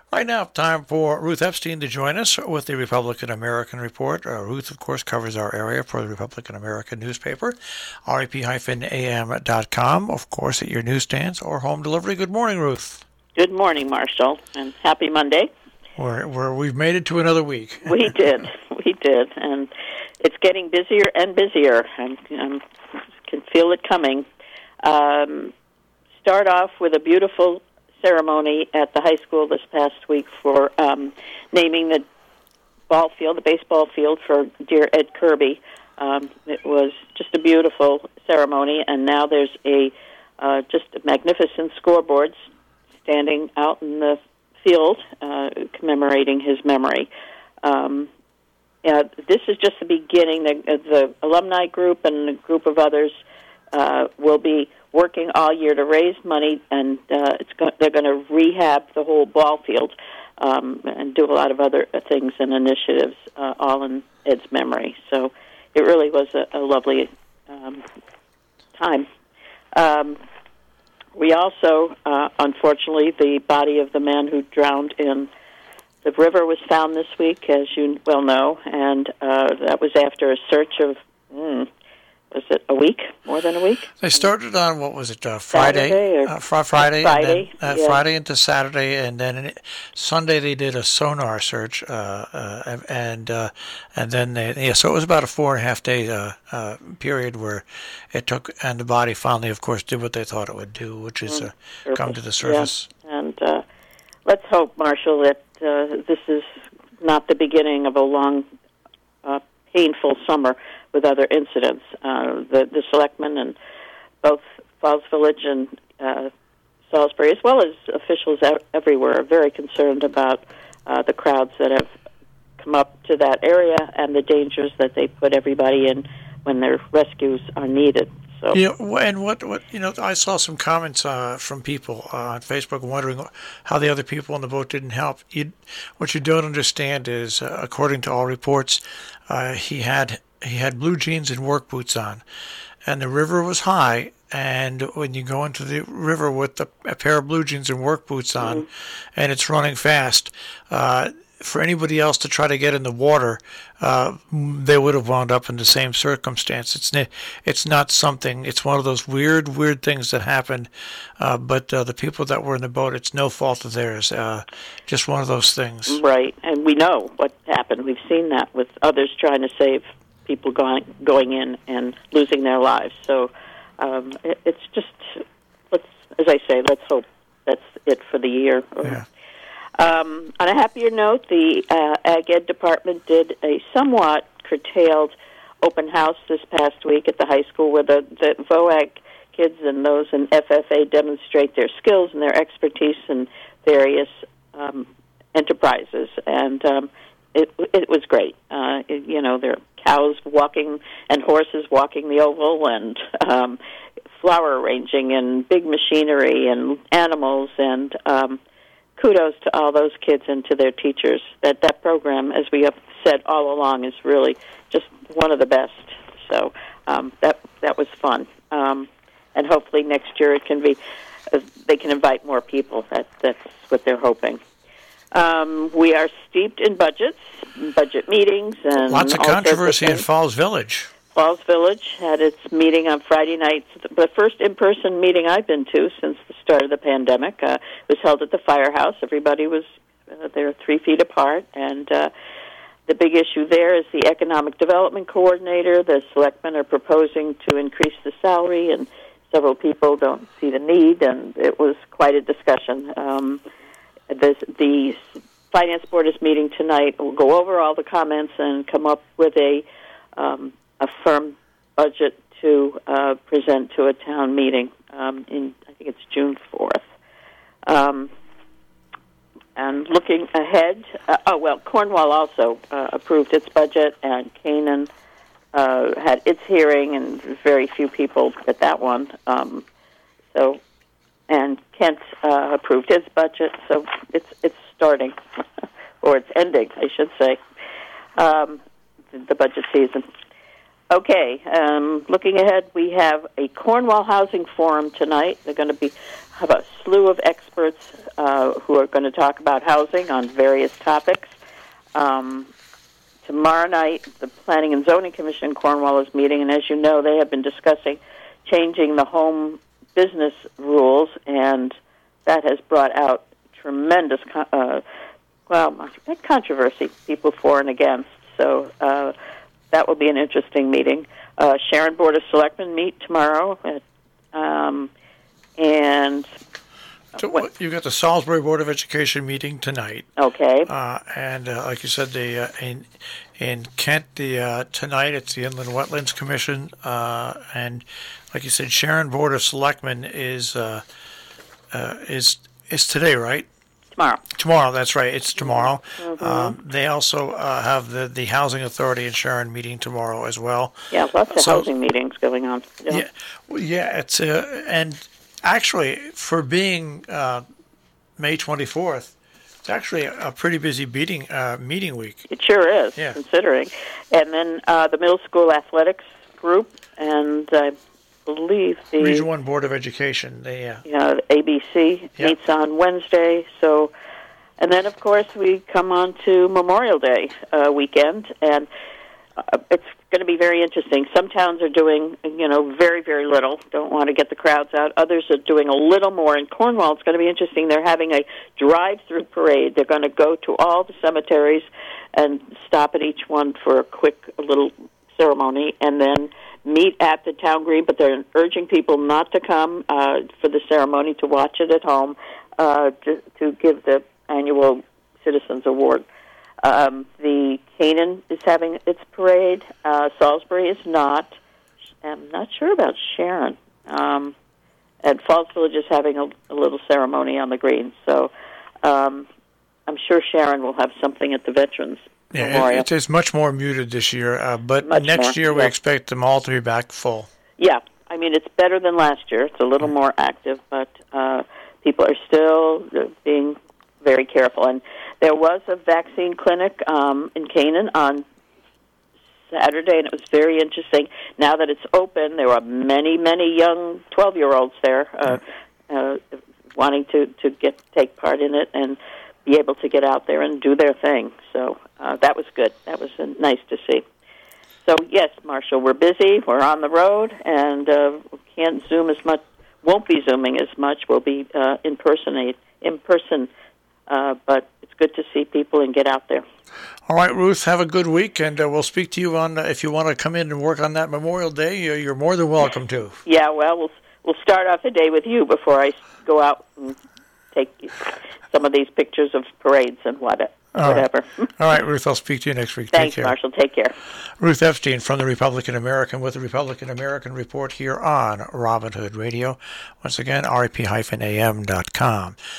Right now, time for Ruth Epstein to join us with the Republican American Report. Ruth, of course, covers our area for the Republican American newspaper, rep-am.com, of course, at your newsstands or home delivery. Good morning, Ruth. Good morning, Marshall, and happy Monday. We've made it to another week. We did, and it's getting busier and busier. I can feel it coming. Start off with a beautiful ceremony at the high school this past week for naming the baseball field for dear Ed Kirby. It was just a beautiful ceremony, and now there's just a magnificent scoreboard standing out in the field commemorating his memory. This is just the beginning. The alumni group and a group of others will be working all year to raise money, and they're going to rehab the whole ball field and do a lot of other things and initiatives, all in Ed's memory. So it really was a lovely time. We also, unfortunately, the body of the man who drowned in the river was found this week, as you well know, and that was after a search of, was it a week, more than a week? They started on, what was it, Friday? Friday. And then, Friday into Saturday, and then Sunday they did a sonar search, and then so it was about a 4.5 day period where it took, and the body finally, of course, did what they thought it would do, which is come to the surface. Yeah. And let's hope, Marshall, that this is not the beginning of a long, painful summer with other incidents. The selectmen and both Falls Village and Salisbury, as well as officials everywhere, are very concerned about the crowds that have come up to that area and the dangers that they put everybody in when their rescues are needed. So. And what I saw some comments from people on Facebook wondering how the other people on the boat didn't help. What you don't understand is, according to all reports, he had blue jeans and work boots on, and the river was high. And when you go into the river with a pair of blue jeans and work boots on, and it's running fast, for anybody else to try to get in the water, they would have wound up in the same circumstance. It's not something. It's one of those weird things that happened. But the people that were in the boat, it's no fault of theirs. Just one of those things. Right, and we know what happened. We've seen that with others trying to save people going in and losing their lives. So it's just, as I say, let's hope that's it for the year. Yeah. On a happier note, the Ag Ed department did a somewhat curtailed open house this past week at the high school where the VOAG kids and those in FFA demonstrate their skills and their expertise in various enterprises. And it was great. There are cows walking and horses walking the oval and flower arranging and big machinery and animals and kudos to all those kids and to their teachers. That program, as we have said all along, is really just one of the best. So that was fun, and hopefully next year it can be. They can invite more people. That's what they're hoping. We are steeped in budget meetings, and lots of controversy in Falls Village. Falls Village had its meeting on Friday night. The first in-person meeting I've been to since the start of the pandemic was held at the firehouse. Everybody was there 3 feet apart, and the big issue there is the economic development coordinator. The selectmen are proposing to increase the salary, and several people don't see the need, and it was quite a discussion. The Finance Board is meeting tonight. We'll go over all the comments and come up with a firm budget to present to a town meeting I think it's June 4th. And looking ahead, Cornwall also approved its budget, and Canaan had its hearing, and very few people at that one. And Kent approved his budget, so it's starting, or it's ending, I should say, the budget season. Okay, looking ahead, we have a Cornwall Housing Forum tonight. They're going to have a slew of experts who are going to talk about housing on various topics. Tomorrow night, the Planning and Zoning Commission in Cornwall is meeting, and as you know, they have been discussing changing the home business rules, and that has brought out tremendous controversy, people for and against. So that will be an interesting meeting. Sharon Board of Selectmen meet tomorrow, and so you got the Salisbury Board of Education meeting tonight. Okay. And like you said, in Kent, tonight it's the Inland Wetlands Commission, and like you said, Sharon Board of Selectmen is today, right? Tomorrow, that's right. It's tomorrow. Mm-hmm. They also have the Housing Authority in Sharon meeting tomorrow as well. Yeah, lots of housing meetings going on. Yeah. It's and actually for being May 24th, it's actually a pretty busy meeting week. It sure is, considering. And then the middle school athletics group, and I believe the Region 1 Board of Education. The ABC meets on Wednesday. So, and then of course we come on to Memorial Day weekend, and it's going to be very interesting. Some towns are doing very, very little. Don't want to get the crowds out. Others are doing a little more. In Cornwall, it's going to be interesting. They're having a drive-through parade. They're going to go to all the cemeteries and stop at each one for a little ceremony, and then meet at the town green, but they're urging people not to come for the ceremony, to watch it at home, to give the annual Citizens Award. The Canaan is having its parade. Salisbury is not. I'm not sure about Sharon. And Falls Village is having a little ceremony on the green. So I'm sure Sharon will have something at the Veterans Memorial. It is much more muted this year, but next year we expect them all to be back full. Yeah, I mean, it's better than last year. It's a little more active, but people are still being very careful. And there was a vaccine clinic in Canaan on Saturday, and it was very interesting. Now that it's open, there are many, many young 12-year-olds there wanting to take part in it and be able to get out there and do their thing. So that was good. That was nice to see. So, yes, Marshall, we're busy. We're on the road, and can't Zoom as much. Won't be Zooming as much. We'll be in person. But it's good to see people and get out there. All right, Ruth, have a good week, and we'll speak to you on if you want to come in and work on that Memorial Day. You're more than welcome to. Yeah, well, we'll start off the day with you before I go out and take some of these pictures of parades and whatever. All right, Ruth, I'll speak to you next week. Thanks, take care. Marshall. Take care. Ruth Epstein from the Republican American with the Republican American Report here on Robin Hood Radio. Once again, rep-am.com.